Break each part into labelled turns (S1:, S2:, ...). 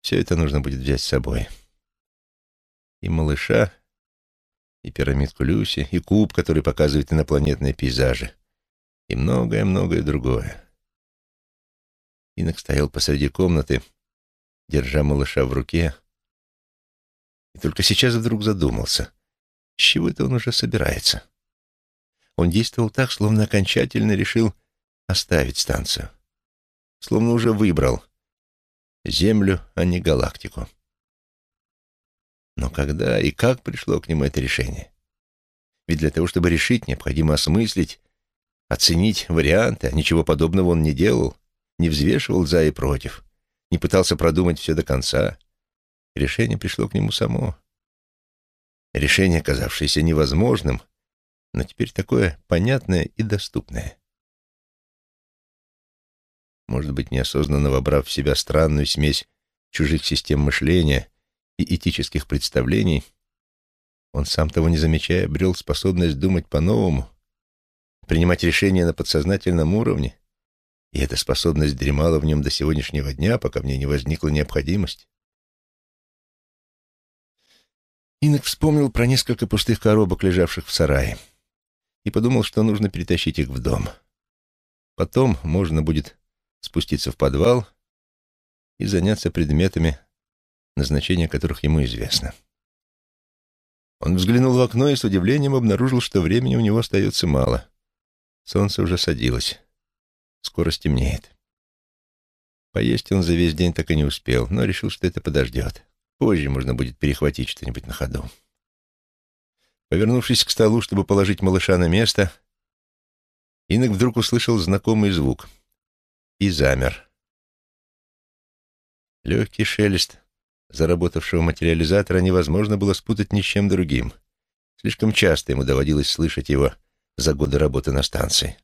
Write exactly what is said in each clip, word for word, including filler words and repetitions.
S1: Все это нужно будет взять с собой. И малыша, и пирамидку Люси, и куб, который показывает инопланетные пейзажи, и многое-многое другое. Инок стоял посреди комнаты, держа малыша в руке, и только сейчас вдруг задумался, с чего это он уже собирается. Он действовал так, словно окончательно решил оставить станцию, словно уже выбрал Землю, а не галактику. Но когда и как пришло к нему это решение? Ведь для того, чтобы решить, необходимо осмыслить, оценить варианты, а ничего подобного он не делал, не взвешивал за и против, не пытался продумать все до конца. Решение пришло к нему само. Решение, казавшееся невозможным, но теперь такое понятное и доступное. Может быть, неосознанно вобрав в себя странную смесь чужих систем мышления и этических представлений, он, сам того не замечая, обрел способность думать по-новому, принимать решения на подсознательном уровне, и эта способность дремала в нем до сегодняшнего дня, пока в ней не возникла необходимость. Инок вспомнил про несколько пустых коробок, лежавших в сарае, и подумал, что нужно перетащить их в дом. Потом можно будет спуститься в подвал и заняться предметами, назначение которых ему известно. Он взглянул в окно и с удивлением обнаружил, что времени у него остается мало. Солнце уже садилось. Скоро стемнеет. Поесть он за весь день так и не успел, но решил, что это подождет. Позже можно будет перехватить что-нибудь на ходу. Повернувшись к столу, чтобы положить малыша на место, Инок вдруг услышал знакомый звук и замер. Легкий шелест заработавшего материализатора невозможно было спутать ни с чем другим. Слишком часто ему доводилось слышать его за годы работы на станции.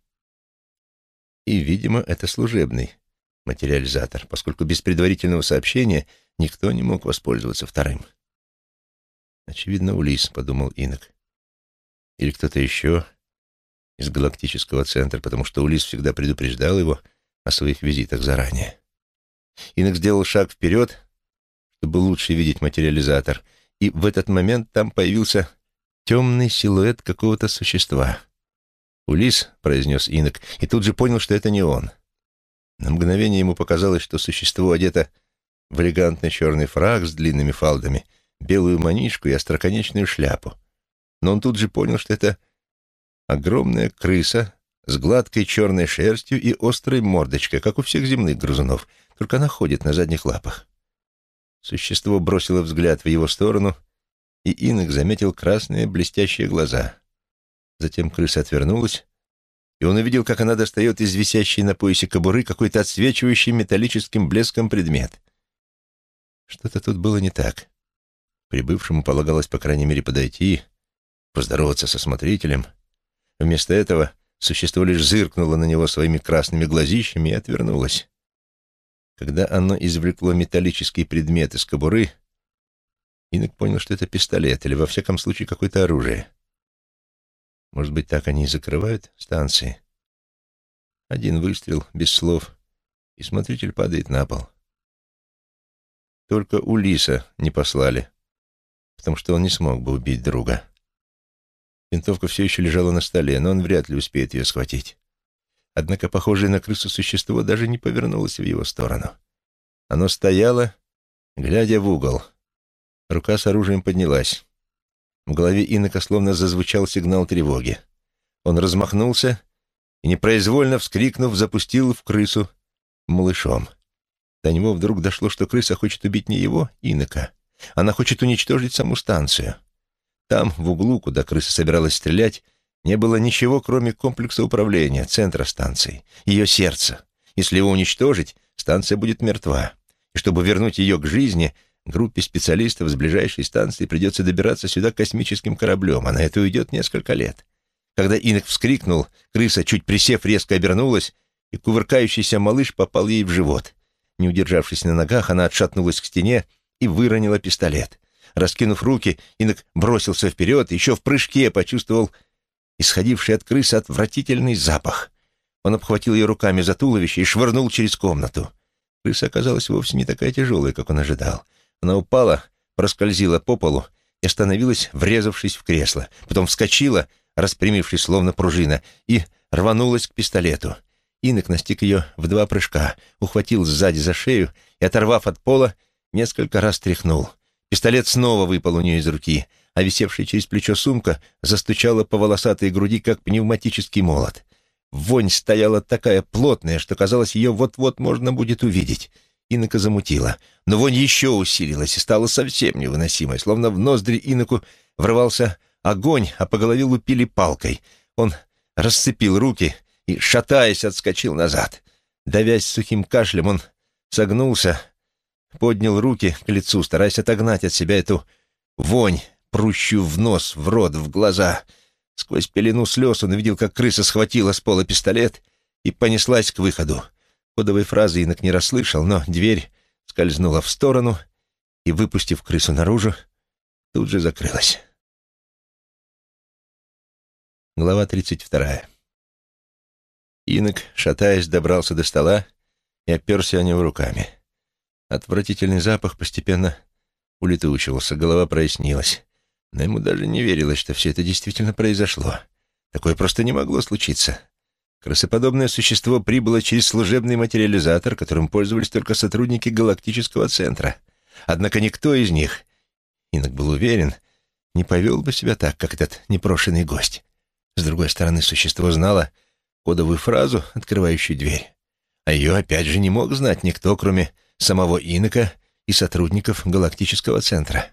S1: И, видимо, это служебный материализатор, поскольку без предварительного сообщения никто не мог воспользоваться вторым. «Очевидно, Улисс», — подумал Инок. Или кто-то еще из галактического центра, потому что Улисс всегда предупреждал его о своих визитах заранее. Инок сделал шаг вперед, чтобы лучше видеть материализатор, и в этот момент там появился темный силуэт какого-то существа. «Улисс», — произнес Инок, и тут же понял, что это не он. На мгновение ему показалось, что существо одето в элегантный черный фрак с длинными фалдами, белую манишку и остроконечную шляпу. Но он тут же понял, что это огромная крыса с гладкой черной шерстью и острой мордочкой, как у всех земных грызунов, только она ходит на задних лапах. Существо бросило взгляд в его сторону, и Инок заметил красные блестящие глаза. Затем крыса отвернулась, и он увидел, как она достает из висящей на поясе кобуры какой-то отсвечивающий металлическим блеском предмет. Что-то тут было не так. Прибывшему полагалось, по крайней мере, подойти, поздороваться со смотрителем. Вместо этого существо лишь зыркнуло на него своими красными глазищами и отвернулось. Когда оно извлекло металлический предмет из кобуры, Инок понял, что это пистолет или, во всяком случае, какое-то оружие. Может быть, так они и закрывают станции? Один выстрел, без слов, и смотритель падает на пол. Только Улисса не послали, потому что он не смог бы убить друга. Винтовка все еще лежала на столе, но он вряд ли успеет ее схватить. Однако похожее на крысу существо даже не повернулось в его сторону. Оно стояло, глядя в угол. Рука с оружием поднялась. В голове Инока словно зазвучал сигнал тревоги. Он размахнулся и, непроизвольно вскрикнув, запустил в крысу малышом. До него вдруг дошло, что крыса хочет убить не его, Инока. Она хочет уничтожить саму станцию. Там, в углу, куда крыса собиралась стрелять, не было ничего, кроме комплекса управления, центра станции, ее сердца. Если его уничтожить, станция будет мертва. И чтобы вернуть ее к жизни, группе специалистов с ближайшей станции придется добираться сюда космическим кораблем, а на это уйдет несколько лет. Когда Инок вскрикнул, крыса, чуть присев, резко обернулась, и кувыркающийся малыш попал ей в живот. Не удержавшись на ногах, она отшатнулась к стене и выронила пистолет. Раскинув руки, Инок бросился вперед, еще в прыжке почувствовал исходивший от крысы отвратительный запах. Он обхватил ее руками за туловище и швырнул через комнату. Крыса оказалась вовсе не такая тяжелая, как он ожидал. Она упала, проскользила по полу и остановилась, врезавшись в кресло. Потом вскочила, распрямившись словно пружина, и рванулась к пистолету. Инок настиг ее в два прыжка, ухватил сзади за шею и, оторвав от пола, несколько раз тряхнул. Пистолет снова выпал у нее из руки, а висевшая через плечо сумка застучала по волосатой груди, как пневматический молот. Вонь стояла такая плотная, что, казалось, ее вот-вот можно будет увидеть. Инока замутила. Но вонь еще усилилась и стала совсем невыносимой, словно в ноздри Иноку врывался огонь, а по голове лупили палкой. Он расцепил руки и, шатаясь, отскочил назад. Давясь сухим кашлем, он согнулся, поднял руки к лицу, стараясь отогнать от себя эту вонь, прущую в нос, в рот, в глаза. Сквозь пелену слез он увидел, как крыса схватила с пола пистолет и понеслась к выходу. Кодовой фразы Инок не расслышал, но дверь скользнула в сторону и, выпустив крысу наружу, тут же закрылась. Глава тридцать вторая. Инок, шатаясь, добрался до стола и оперся о него руками. Отвратительный запах постепенно улетучивался, голова прояснилась. Но ему даже не верилось, что все это действительно произошло. Такое просто не могло случиться. Крысоподобное существо прибыло через служебный материализатор, которым пользовались только сотрудники галактического центра. Однако никто из них, Инок был уверен, не повел бы себя так, как этот непрошенный гость. С другой стороны, существо знало кодовую фразу, открывающую дверь. А ее опять же не мог знать никто, кроме самого Инока и сотрудников галактического центра.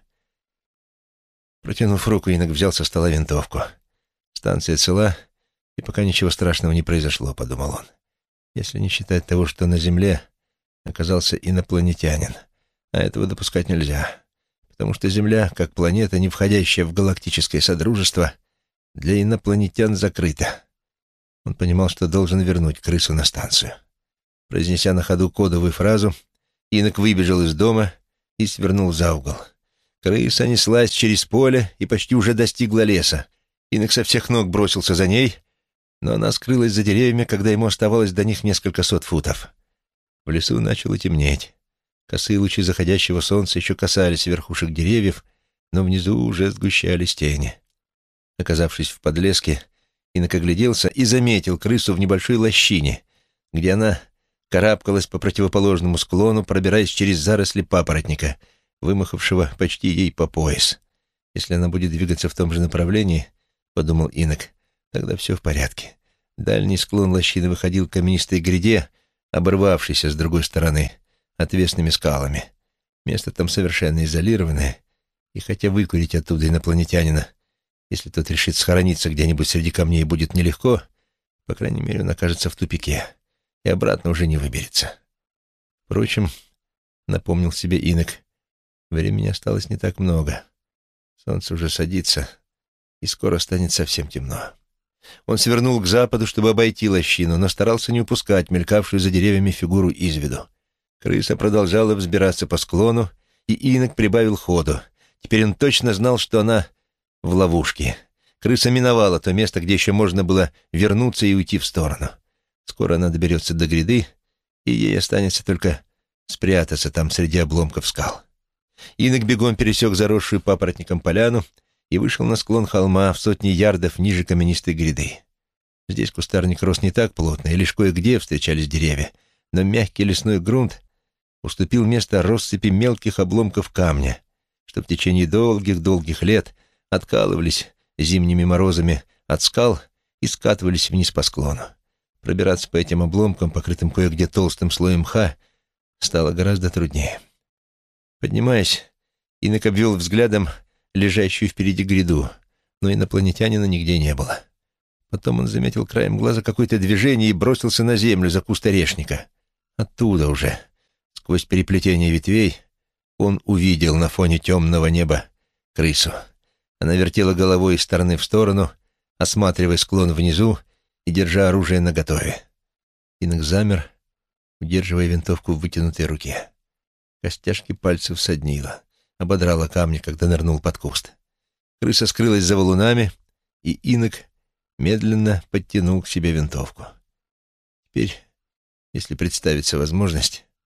S1: Протянув руку, Инок взял со стола винтовку. Станция цела, и пока ничего страшного не произошло, подумал он. Если не считать того, что на Земле оказался инопланетянин. А этого допускать нельзя, потому что Земля, как планета, не входящая в галактическое содружество, для инопланетян закрыта. Он понимал, что должен вернуть крысу на станцию. Произнеся на ходу кодовую фразу, Инок выбежал из дома и свернул за угол. Крыса неслась через поле и почти уже достигла леса. Инок со всех ног бросился за ней, но она скрылась за деревьями, когда ему оставалось до них несколько сот футов. В лесу начало темнеть. Косые лучи заходящего солнца еще касались верхушек деревьев, но внизу уже сгущались тени. Оказавшись в подлеске, Инок огляделся и заметил крысу в небольшой лощине, где она карабкалась по противоположному склону, пробираясь через заросли папоротника, вымахавшего почти ей по пояс. Если она будет двигаться в том же направлении, — подумал Инок, — тогда все в порядке. Дальний склон лощины выходил к каменистой гряде, оборвавшейся с другой стороны, отвесными скалами. Место там совершенно изолированное, и хотя выкурить оттуда инопланетянина, если тот решит схорониться где-нибудь среди камней, будет нелегко, по крайней мере, он окажется в тупике и обратно уже не выберется. Впрочем, напомнил себе Инок, времени осталось не так много. Солнце уже садится, и скоро станет совсем темно. Он свернул к западу, чтобы обойти лощину, но старался не упускать мелькавшую за деревьями фигуру из виду. Крыса продолжала взбираться по склону, и Инок прибавил ходу. Теперь он точно знал, что она в ловушке. Крыса миновала то место, где еще можно было вернуться и уйти в сторону. Скоро она доберется до гряды, и ей останется только спрятаться там среди обломков скал. Инок бегом пересек заросшую папоротником поляну и вышел на склон холма в сотни ярдов ниже каменистой гряды. Здесь кустарник рос не так плотно, и лишь кое-где встречались деревья, но мягкий лесной грунт уступил место россыпи мелких обломков камня, что в течение долгих-долгих лет откалывались зимними морозами от скал и скатывались вниз по склону. Пробираться по этим обломкам, покрытым кое-где толстым слоем мха, стало гораздо труднее. Поднимаясь, Инок обвел взглядом лежащую впереди гряду, но инопланетянина нигде не было. Потом он заметил краем глаза какое-то движение и бросился на землю за куст орешника. Оттуда уже, сквозь переплетение ветвей, он увидел на фоне темного неба крысу. Она вертела головой из стороны в сторону, осматривая склон внизу и держа оружие наготове. Инок замер, удерживая винтовку в вытянутой руке. Костяшки пальцев соднило, ободрало камни, когда нырнул под куст. Крыса скрылась за валунами, и Инок медленно подтянул к себе винтовку. Теперь, если представится возможность,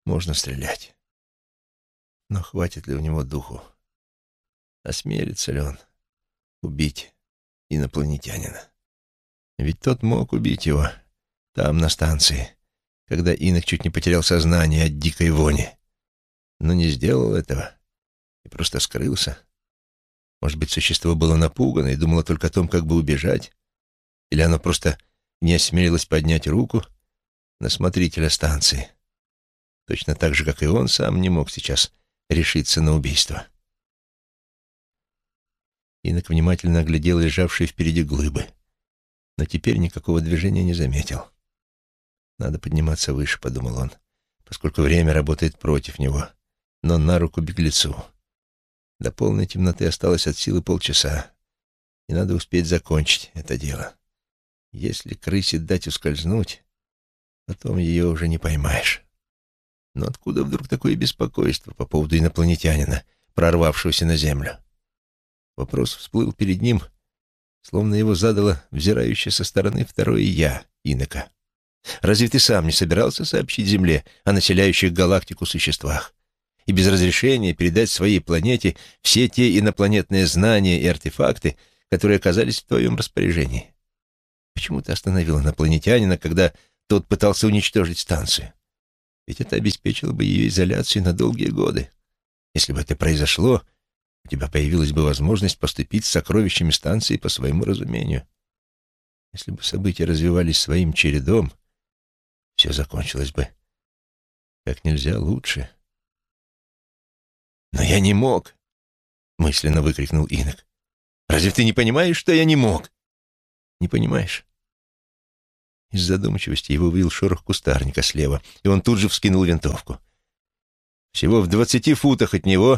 S1: Можно стрелять. Но хватит ли у него духу? Осмелится ли он убить инопланетянина? Ведь тот мог убить его там, на станции, когда инок чуть не потерял сознание от дикой вони. Но не сделал этого и просто скрылся. Может быть, существо было напугано и думало только о том, как бы убежать, или оно просто не осмелилось поднять руку на смотрителя станции, точно так же, как и он сам не мог сейчас решиться на убийство. Инок внимательно оглядел лежавшие впереди глыбы, но теперь никакого движения не заметил. «Надо подниматься выше», — подумал он, поскольку время работает против него, но на руку беглецу. До полной темноты осталось от силы полчаса, и надо успеть закончить это дело. Если крысе дать ускользнуть, потом ее уже не поймаешь. Но откуда вдруг такое беспокойство по поводу инопланетянина, прорвавшегося на Землю? Вопрос всплыл перед ним, словно его задало взирающее со стороны второе «я» инока. Разве ты сам не собирался сообщить Земле о населяющих галактику существах и без разрешения передать своей планете все те инопланетные знания и артефакты, которые оказались в твоем распоряжении? Почему ты остановил инопланетянина, когда тот пытался уничтожить станцию? Ведь это обеспечило бы ее изоляцию на долгие годы. Если бы это произошло, у тебя появилась бы возможность поступить с сокровищами станции по своему разумению. Если бы события развивались своим чередом, все закончилось бы как нельзя лучше. «Но я не мог!» — мысленно выкрикнул инок. «Разве ты не понимаешь, что я не мог?» «Не понимаешь?» Из задумчивости его вывел шорох кустарника слева, и он тут же вскинул винтовку. Всего в двадцати футах от него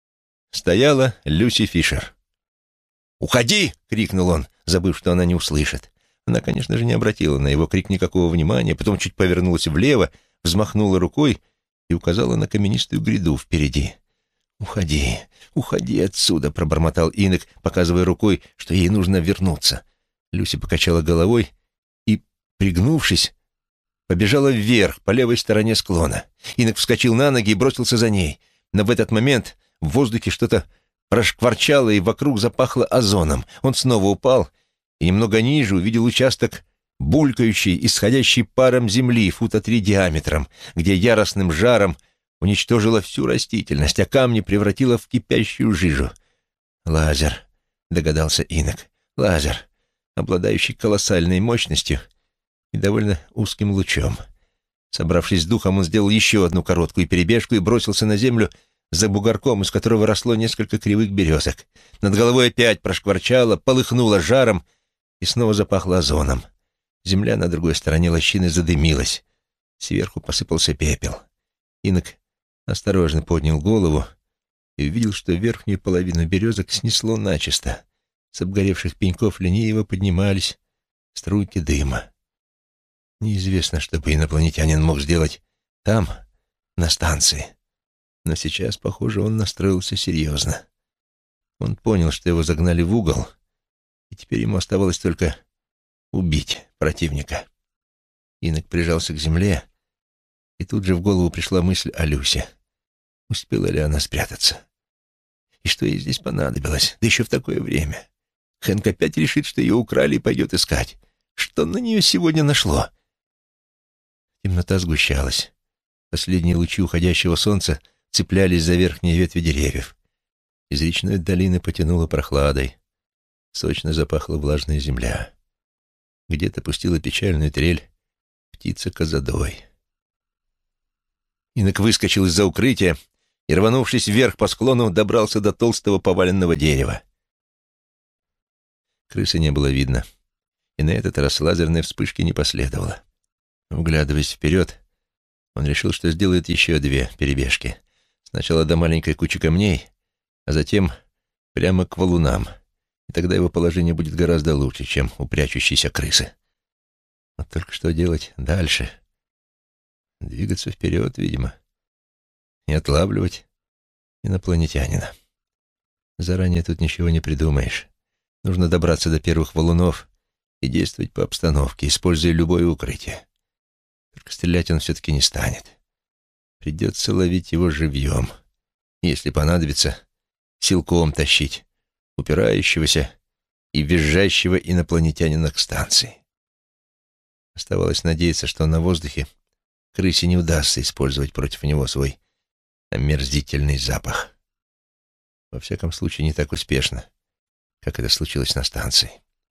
S1: стояла Люси Фишер. «Уходи!» — крикнул он, забыв, что она не услышит. Она, конечно же, не обратила на его крик никакого внимания, потом чуть повернулась влево, взмахнула рукой и указала на каменистую гряду впереди. «Уходи, уходи отсюда!» — пробормотал инок, показывая рукой, что ей нужно вернуться. Люси покачала головой и, пригнувшись, побежала вверх, по левой стороне склона. Инок вскочил на ноги и бросился за ней. Но в этот момент в воздухе что-то прошкварчало, и вокруг запахло озоном. Он снова упал и немного ниже увидел участок булькающей, исходящей паром земли фута три диаметром, где яростным жаром уничтожила всю растительность, а камни превратила в кипящую жижу. «Лазер», — догадался инок, — «лазер, обладающий колоссальной мощностью и довольно узким лучом». Собравшись с духом, он сделал еще одну короткую перебежку и бросился на землю за бугорком, из которого росло несколько кривых березок. Над головой опять прошкварчало, полыхнуло жаром и снова запахло озоном. Земля на другой стороне лощины задымилась. Сверху посыпался пепел. Инок осторожно поднял голову и увидел, что верхнюю половину березок снесло начисто. С обгоревших пеньков лениво поднимались струйки дыма. Неизвестно, что бы инопланетянин мог сделать там, на станции. Но сейчас, похоже, он настроился серьезно. Он понял, что его загнали в угол, и теперь ему оставалось только убить противника. Инок прижался к земле, и тут же в голову пришла мысль о Люсе. Успела ли она спрятаться? И что ей здесь понадобилось? Да еще в такое время. Хэнк опять решит, что ее украли, и пойдет искать. Что на нее сегодня нашло? Темнота сгущалась. Последние лучи уходящего солнца цеплялись за верхние ветви деревьев. Из речной долины потянуло прохладой. Сочно запахла влажная земля. Где-то пустила печальную трель птица козадой. Инок выскочил из-за укрытия и, рванувшись вверх по склону, добрался до толстого поваленного дерева. Крысы не было видно, и на этот раз лазерной вспышки не последовало. Вглядываясь вперед, он решил, что сделает еще две перебежки. Сначала до маленькой кучи камней, а затем прямо к валунам. И тогда его положение будет гораздо лучше, чем у прячущейся крысы. Вот только что делать дальше? Двигаться вперед, видимо, и отлавливать инопланетянина. Заранее тут ничего не придумаешь. Нужно добраться до первых валунов и действовать по обстановке, используя любое укрытие. Только стрелять он все-таки не станет. Придется ловить его живьем. Если понадобится, силком тащить упирающегося и визжащего инопланетянина к станции. Оставалось надеяться, что на воздухе крысе не удастся использовать против него свой омерзительный запах. Во всяком случае, не так успешно, как это случилось на станции.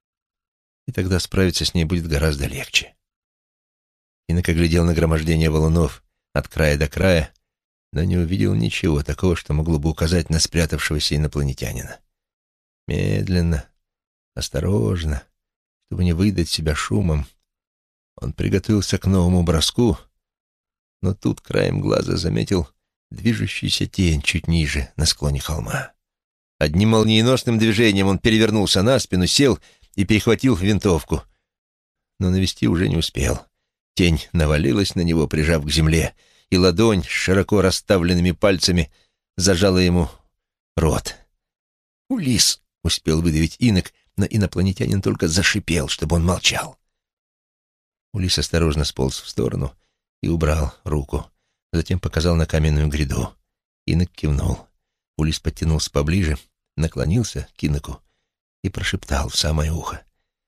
S1: И тогда справиться с ней будет гораздо легче. Инок оглядел нагромождение валунов от края до края, но не увидел ничего такого, что могло бы указать на спрятавшегося инопланетянина. Медленно, осторожно, чтобы не выдать себя шумом, он приготовился к новому броску, но тут краем глаза заметил движущуюся тень чуть ниже, на склоне холма. Одним молниеносным движением он перевернулся на спину, сел и перехватил винтовку, но навести уже не успел. Тень навалилась на него, прижав к земле, и ладонь с широко расставленными пальцами зажала ему рот. «Улис!» — успел выдавить Инок, но инопланетянин только зашипел, чтобы он молчал. Улис осторожно сполз в сторону и убрал руку, затем показал на каменную гряду. Инок кивнул. Улис подтянулся поближе, наклонился к Иноку и прошептал в самое ухо.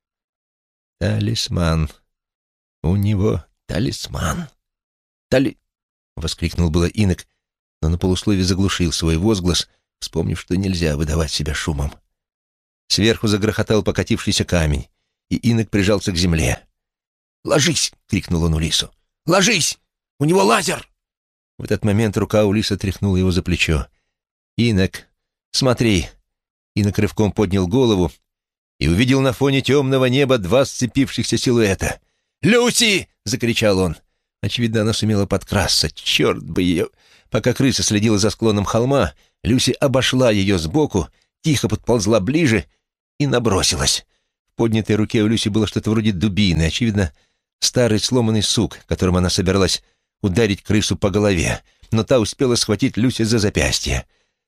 S1: «Талисман! У него талисман!» «Тали...» — воскликнул было Инок, но на полусловие заглушил свой возглас, вспомнив, что нельзя выдавать себя шумом. Сверху загрохотал покатившийся камень, и Инок прижался к земле. «Ложись!» — крикнул он Улису. «Ложись! У него лазер!» В этот момент рука Улиса тряхнула его за плечо. «Инок, смотри!» Инок рывком поднял голову и увидел на фоне темного неба два сцепившихся силуэта. «Люси!» — закричал он. Очевидно, она сумела подкрасться. Черт бы ее! Пока крыса следила за склоном холма, Люси обошла ее сбоку, тихо подползла ближе и набросилась. В поднятой руке у Люси было что-то вроде дубины, очевидно, старый сломанный сук, которым она собиралась ударить крысу по голове, но та успела схватить Люси за запястье.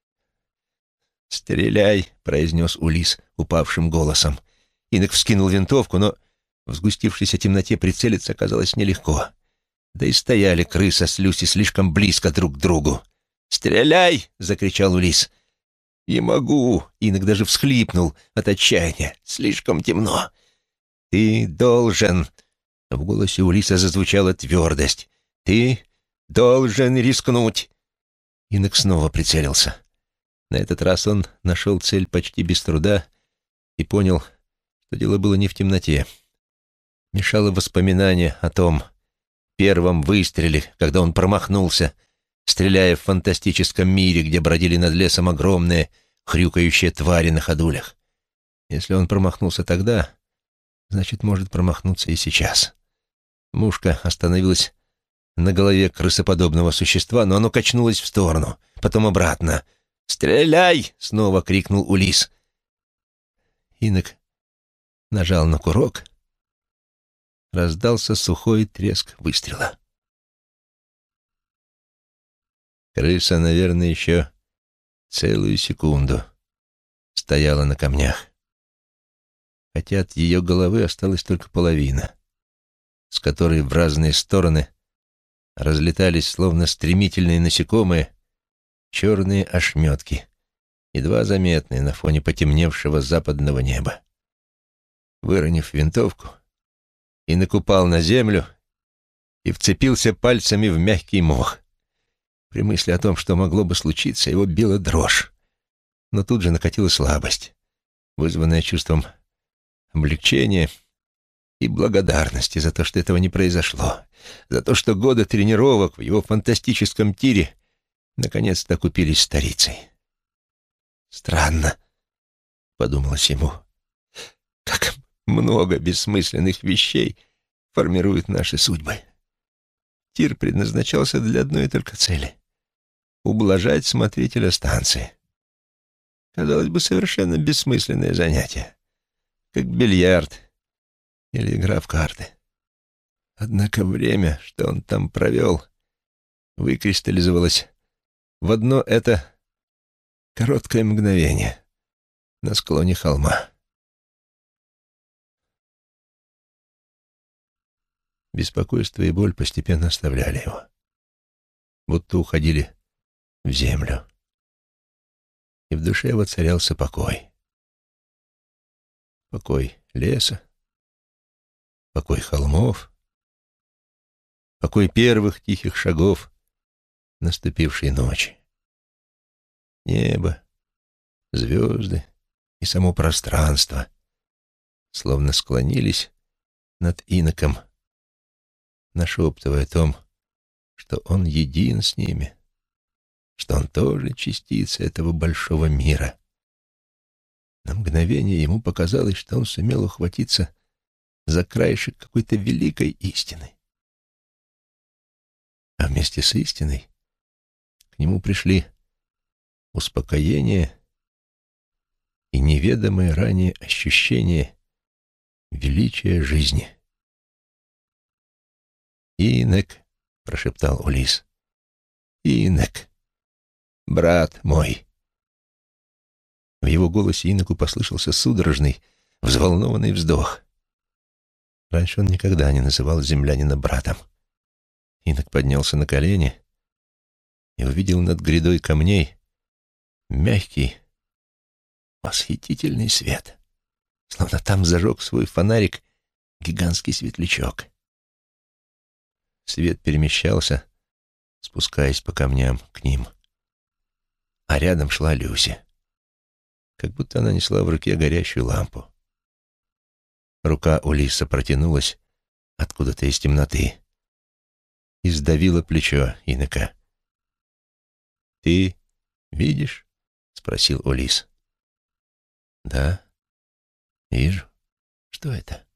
S1: «Стреляй!» — произнес Улис упавшим голосом. Инок вскинул винтовку, но в сгустившейся темноте прицелиться оказалось нелегко. Да и стояли крыса с Люси слишком близко друг к другу. «Стреляй!» — закричал Улис. «Не могу!» — Инок даже всхлипнул от отчаяния. «Слишком темно!» «Ты должен!» — в голосе Улиса зазвучала твердость. «Ты должен рискнуть!» Инок снова прицелился. На этот раз он нашел цель почти без труда и понял, что дело было не в темноте. Мешало воспоминание о том первом выстреле, когда он промахнулся, стреляя в фантастическом мире, где бродили над лесом огромные хрюкающие твари на ходулях. Если он промахнулся тогда, значит, может промахнуться и сейчас. Мушка остановилась на голове крысоподобного существа, но оно качнулось в сторону, потом обратно. «Стреляй!» — снова крикнул Улис. Инок нажал на курок. Раздался сухой треск выстрела. Крыса, наверное, еще целую секунду стояла на камнях, хотя от ее головы осталась только половина, с которой в разные стороны разлетались, словно стремительные насекомые, черные ошметки, едва заметные на фоне потемневшего западного неба. Выронив винтовку, Инок упал на землю и вцепился пальцами в мягкий мох. При мысли о том, что могло бы случиться, его била дрожь. Но тут же накатила слабость, вызванная чувством облегчения и благодарности за то, что этого не произошло, за то, что годы тренировок в его фантастическом тире наконец-то окупились старицей. «Странно», — подумалось ему, — «как много бессмысленных вещей формируют наши судьбы. Тир предназначался для одной только цели — ублажать смотрителя станции. Казалось бы, совершенно бессмысленное занятие, как бильярд или игра в карты. Однако время, что он там провел, выкристаллизовалось в одно это короткое мгновение на склоне холма. Беспокойство и боль постепенно оставляли его. будто уходили в землю. И в душе воцарялся покой. Покой леса, покой холмов, покой первых тихих шагов наступившей ночи. Небо, звезды и само пространство словно склонились над иноком, нашептывая о том, что он един с ними, что он тоже частица этого большого мира. На мгновение ему показалось, что он сумел ухватиться за краешек какой-то великой истины. А вместе с истиной к нему пришли успокоение и неведомое ранее ощущение величия жизни. «Инок», — прошептал Улисс, — «Инок, брат мой». В его голосе иноку послышался судорожный, взволнованный вздох. Раньше он никогда не называл землянина братом. Инок поднялся на колени и увидел над грядой камней мягкий, восхитительный свет, словно там зажег свой фонарик гигантский светлячок. Свет перемещался, спускаясь по камням к ним. А рядом шла Люси, как будто она несла в руке горящую лампу. Рука Улисса протянулась откуда-то из темноты и сдавила плечо инока. «Ты видишь?» — спросил Улисс. «Да, вижу. Что это?»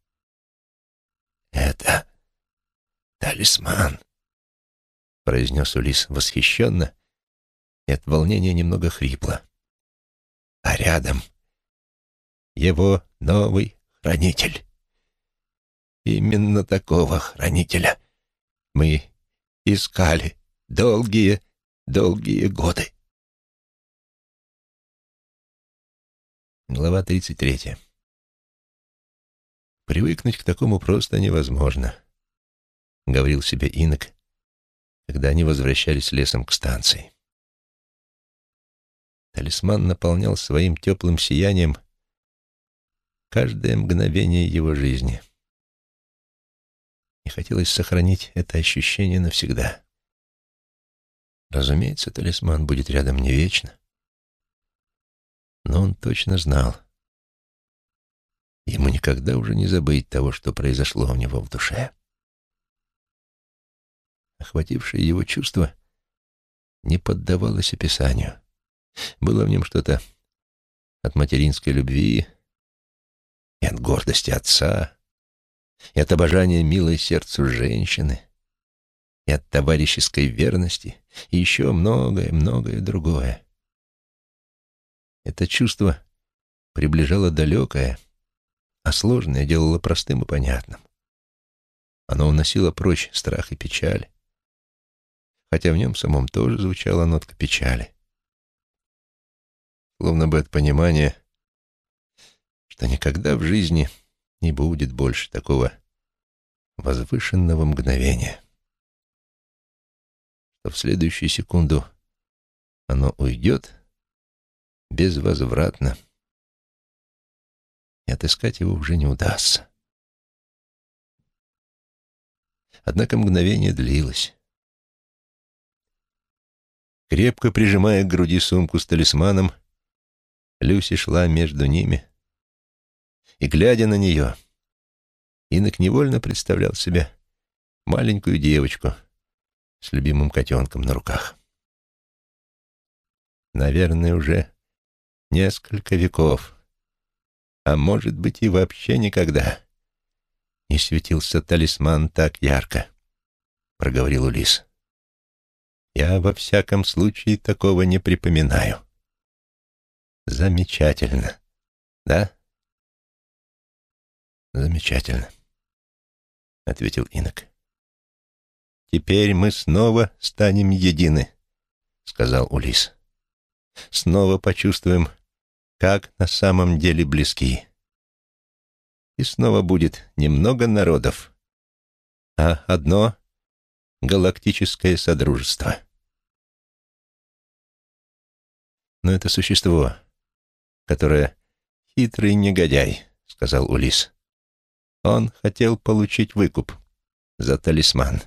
S1: «Это талисман», — произнес Улисс восхищенно и от волнения немного хрипло. «А рядом его новый хранитель. Именно такого хранителя мы искали долгие-долгие годы». Глава тридцать третья. «Привыкнуть к такому просто невозможно», — говорил себе инок, когда они возвращались лесом к станции. Талисман наполнял своим теплым сиянием каждое мгновение его жизни. И хотелось сохранить это ощущение навсегда. Разумеется, талисман будет рядом не вечно, но он точно знал. Ему никогда уже не забыть того, что произошло у него в душе. Охватившее его чувство не поддавалось описанию. Было в нем что-то от материнской любви и от гордости отца, и от обожания милой сердцу женщины, и от товарищеской верности, и еще многое-многое другое. Это чувство приближало далекое, а сложное делало простым и понятным. Оно уносило прочь страх и печаль, хотя в нем самом тоже звучала нотка печали. Словно бы от понимания, что никогда в жизни не будет больше такого возвышенного мгновения, что в следующую секунду оно уйдет безвозвратно, и отыскать его уже не удастся. Однако мгновение длилось. Крепко прижимая к груди сумку с талисманом, Люси шла между ними, и, глядя на нее, инок невольно представлял себе маленькую девочку с любимым котенком на руках. Наверное, уже несколько веков, а может быть и вообще никогда, не светился талисман так ярко, — проговорил Улисс. Я во всяком случае такого не припоминаю. Замечательно, да? Замечательно, — ответил инок. Теперь мы снова станем едины, — сказал Улисс. Снова почувствуем, как на самом деле близки. И снова будет немного народов, а одно галактическое содружество. Но это существо, которое хитрый негодяй, — сказал Улис. Он хотел получить выкуп за талисман.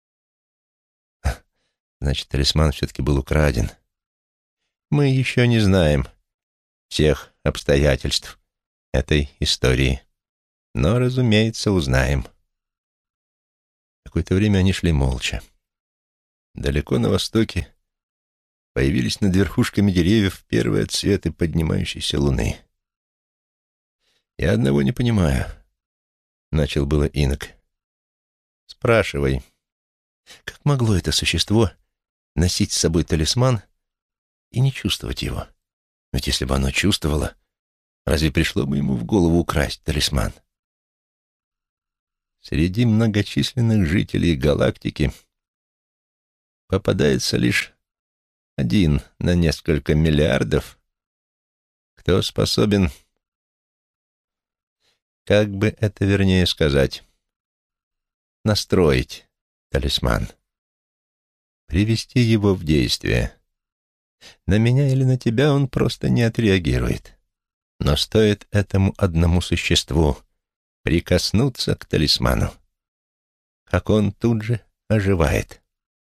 S1: Значит, талисман все-таки был украден. Мы еще не знаем всех обстоятельств этой истории, но, разумеется, узнаем. Какое-то время они шли молча. Далеко на востоке появились над верхушками деревьев первые отсветы поднимающейся луны. «Я одного не понимаю», — начал было инок. «Спрашивай, как могло это существо носить с собой талисман и не чувствовать его? Ведь если бы оно чувствовало, разве пришло бы ему в голову украсть талисман?» Среди многочисленных жителей галактики попадается лишь один на несколько миллиардов, кто способен, как бы это вернее сказать, настроить талисман, привести его в действие. На меня или на тебя он просто не отреагирует. Но стоит этому одному существу прикоснуться к талисману, как он тут же оживает.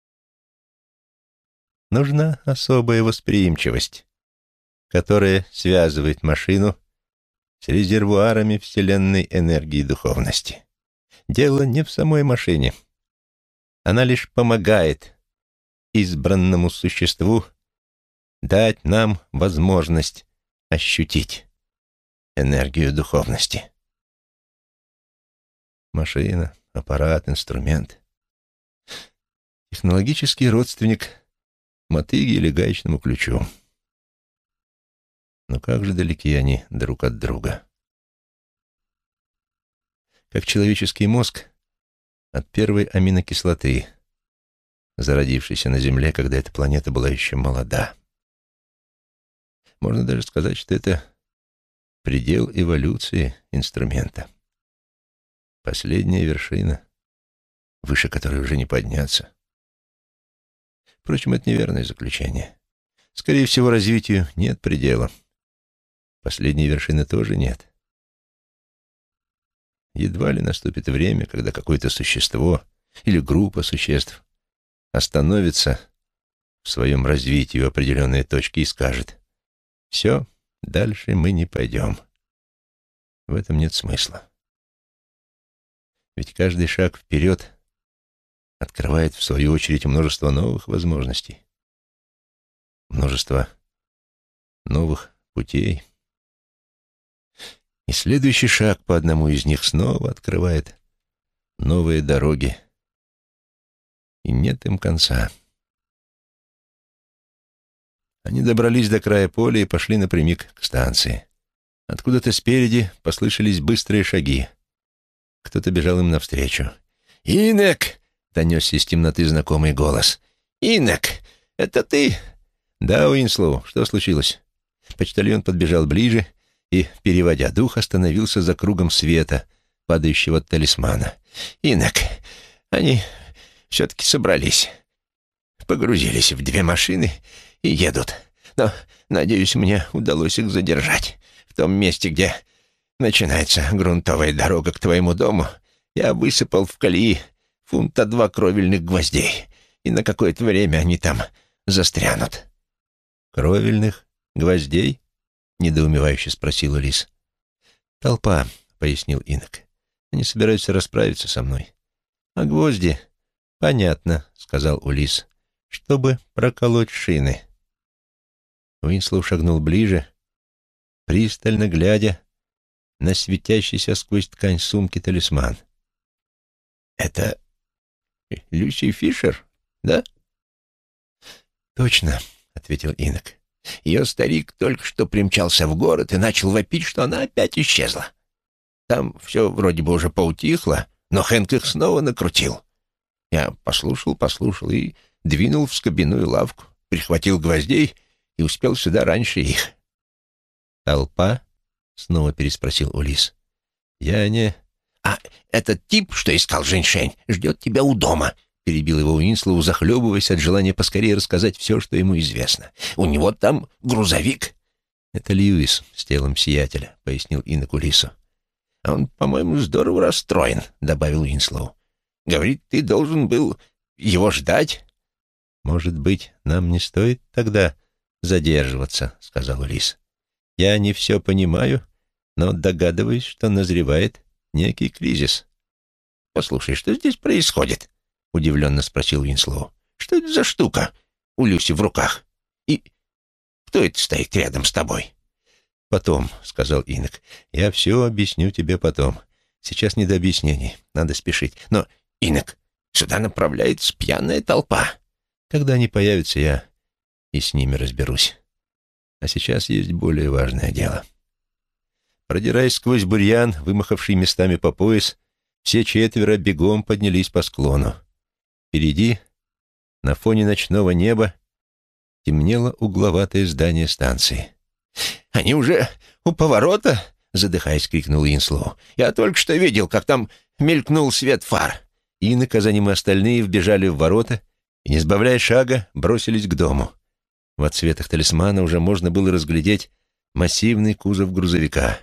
S1: Нужна особая восприимчивость, которая связывает машину с резервуарами вселенной энергии духовности. Дело не в самой машине. Она лишь помогает избранному существу дать нам возможность ощутить энергию духовности. Машина, аппарат, инструмент. Технологический родственник мотыге или гаечному ключу. Но как же далеки они друг от друга. Как человеческий мозг от первой аминокислоты, зародившейся на Земле, когда эта планета была еще молода. Можно даже сказать, что это предел эволюции инструмента. Последняя вершина, выше которой уже не подняться. Впрочем, это неверное заключение. Скорее всего, развитию нет предела. Последней вершины тоже нет. Едва ли наступит время, когда какое-то существо или группа существ остановится в своем развитии у определенной точки и скажет: «Все, дальше мы не пойдем». В этом нет смысла. Ведь каждый шаг вперед открывает, в свою очередь, множество новых возможностей, множество новых путей. И следующий шаг по одному из них снова открывает новые дороги. И нет им конца. Они добрались до края поля и пошли напрямик к станции. Откуда-то спереди послышались быстрые шаги. Кто-то бежал им навстречу. «Инек!» — донесся из темноты знакомый голос. «Инек, это ты?» «Да, Уинслоу, что случилось?» Почтальон подбежал ближе и, переводя дух, остановился за кругом света, падающего от талисмана. «Инек, они все-таки собрались, погрузились в две машины и едут. Но, надеюсь, мне удалось их задержать. В том месте, где начинается грунтовая дорога к твоему дому, я высыпал в колеи фунта два кровельных гвоздей, и на какое-то время они там застрянут». «Кровельных гвоздей?» — недоумевающе спросил Улис. «Толпа», — пояснил инок. «Они собираются расправиться со мной». «А гвозди?» «Понятно», — сказал Улис, — «чтобы проколоть шины». Уинслоу шагнул ближе, пристально глядя на светящийся сквозь ткань сумки талисман. «Это Люси Фишер, да?» «Точно», — ответил инок. «Ее старик только что примчался в город и начал вопить, что она опять исчезла. Там все вроде бы уже поутихло, но Хэнк их снова накрутил. Я послушал, послушал и двинул в скобяную лавку, прихватил гвоздей и успел сюда раньше их». «Толпа?» — снова переспросил Улис. «Я не...» «А этот тип, что искал Женьшень, ждет тебя у дома», — перебил его Уинслоу, захлебываясь от желания поскорее рассказать все, что ему известно. «У него там грузовик». «Это Льюис с телом сиятеля», — пояснил Инок Улису. «Он, по-моему, здорово расстроен», — добавил Уинслоу. «Говорит, ты должен был его ждать». «Может быть, нам не стоит тогда задерживаться», — сказал Улис. «Я не все понимаю, но догадываюсь, что назревает некий кризис». «Послушай, что здесь происходит?» — удивленно спросил Уинслоу. «Что это за штука у Люси в руках? И кто это стоит рядом с тобой?» «Потом», — сказал Инок. «Я все объясню тебе потом. Сейчас не до объяснений, надо спешить. Но, Инок, сюда направляется пьяная толпа. Когда они появятся, я и с ними разберусь. А сейчас есть более важное дело». Продираясь сквозь бурьян, вымахавший местами по пояс, все четверо бегом поднялись по склону. Впереди, на фоне ночного неба, темнело угловатое здание станции. «Они уже у поворота?» — задыхаясь, крикнул Уинслоу. «Я только что видел, как там мелькнул свет фар». Инок, а за ним и остальные вбежали в ворота и, не сбавляя шага, бросились к дому. В отсветах талисмана уже можно было разглядеть массивный кузов грузовика.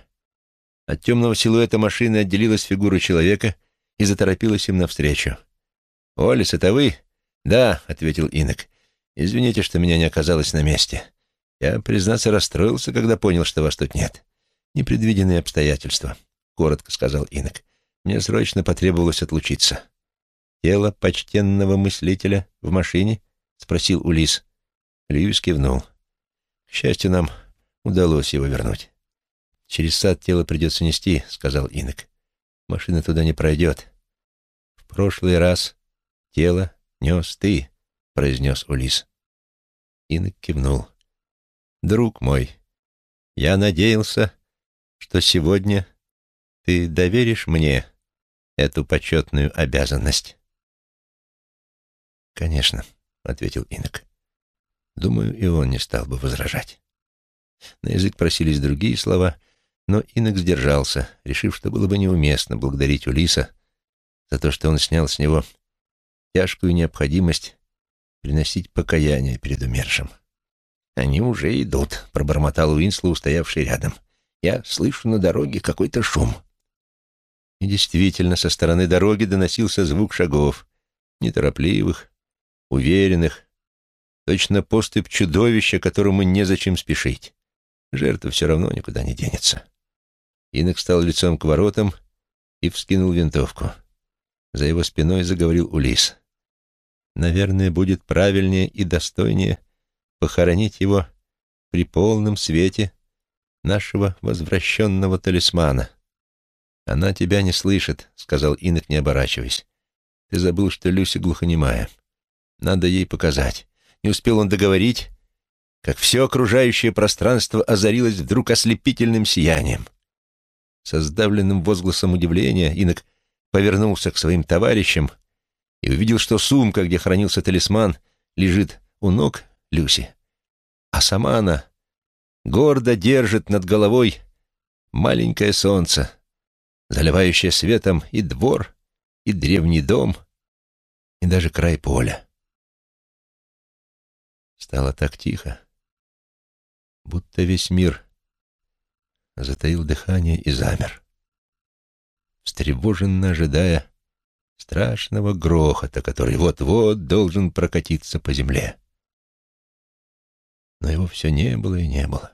S1: От темного силуэта машины отделилась фигура человека и заторопилась им навстречу. «Олис, это вы?» «Да», — ответил Инок. «Извините, что меня не оказалось на месте. Я, признаться, расстроился, когда понял, что вас тут нет. Непредвиденные обстоятельства», — коротко сказал Инок. «Мне срочно потребовалось отлучиться». «Тело почтенного мыслителя в машине?» — спросил Улис. Льюис кивнул. «К счастью, нам удалось его вернуть». «Через сад тело придется нести», — сказал Инок. «Машина туда не пройдет». «В прошлый раз тело нес ты», — произнес Улис. Инок кивнул. «Друг мой, я надеялся, что сегодня ты доверишь мне эту почетную обязанность». «Конечно», — ответил Инок. Думаю, и он не стал бы возражать. На язык просились другие слова, но Инок сдержался, решив, что было бы неуместно благодарить Улиса за то, что он снял с него тяжкую необходимость приносить покаяние перед умершим. «Они уже идут», — пробормотал Уинслоу, стоявший рядом. «Я слышу на дороге какой-то шум». И действительно, со стороны дороги доносился звук шагов, неторопливых, уверенных, точно поступь чудовища, которому незачем спешить. Жертва все равно никуда не денется. Инок стал лицом к воротам и вскинул винтовку. За его спиной заговорил Улис. «Наверное, будет правильнее и достойнее похоронить его при полном свете нашего возвращенного талисмана». «Она тебя не слышит», — сказал Инок, не оборачиваясь. «Ты забыл, что Люси глухонемая. Надо ей показать». Не успел он договорить, как все окружающее пространство озарилось вдруг ослепительным сиянием. Со сдавленным возгласом удивления Инок повернулся к своим товарищам и увидел, что сумка, где хранился талисман, лежит у ног Люси, а сама она гордо держит над головой маленькое солнце, заливающее светом и двор, и древний дом, и даже край поля. Стало так тихо, будто весь мир затаил дыхание и замер, встревоженно ожидая страшного грохота, который вот-вот должен прокатиться по земле. Но его все не было и не было.